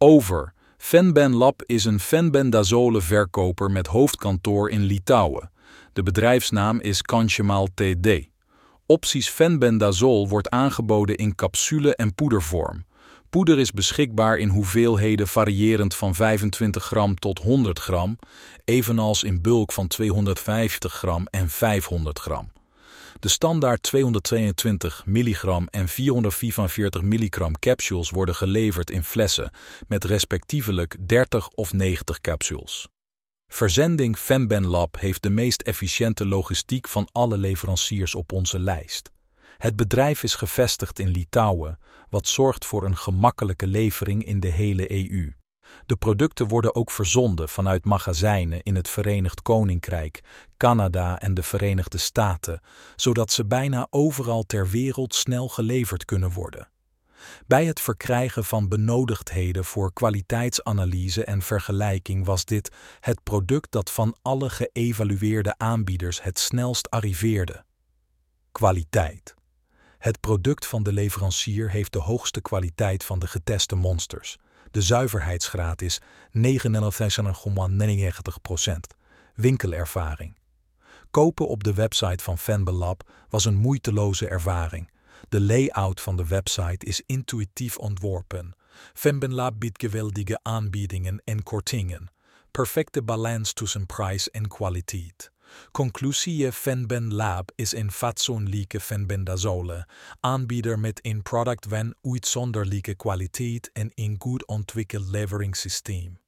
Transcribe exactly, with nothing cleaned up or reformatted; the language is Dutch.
Over. Fenben-Lab is een fenbendazole-verkoper met hoofdkantoor in Litouwen. De bedrijfsnaam is Conchemal T D. Opties fenbendazol wordt aangeboden in capsule- en poedervorm. Poeder is beschikbaar in hoeveelheden variërend van vijfentwintig gram tot honderd gram, evenals in bulk van tweehonderdvijftig gram en vijfhonderd gram. De standaard tweehonderdtweeëntwintig milligram en vierhonderdvierenveertig milligram capsules worden geleverd in flessen met respectievelijk dertig of negentig capsules. Verzending Fenben-Lab heeft de meest efficiënte logistiek van alle leveranciers op onze lijst. Het bedrijf is gevestigd in Litouwen, wat zorgt voor een gemakkelijke levering in de hele E U. De producten worden ook verzonden vanuit magazijnen in het Verenigd Koninkrijk, Canada en de Verenigde Staten, zodat ze bijna overal ter wereld snel geleverd kunnen worden. Bij het verkrijgen van benodigdheden voor kwaliteitsanalyse en vergelijking was dit het product dat van alle geëvalueerde aanbieders het snelst arriveerde. Kwaliteit. Het product van de leverancier heeft de hoogste kwaliteit van de geteste monsters. De zuiverheidsgraad is negenennegentig komma negenennegentig procent. Winkelervaring. Kopen op de website van Fenben-Lab was een moeiteloze ervaring. De layout van de website is intuïtief ontworpen. Fenben-Lab biedt geweldige aanbiedingen en kortingen. Perfecte balans tussen prijs en kwaliteit. Conclusie: Fenben-Lab is een fatsoenlijke fenbendazole, aanbieder met een product van uitzonderlijke kwaliteit en een goed ontwikkeld leveringssysteem.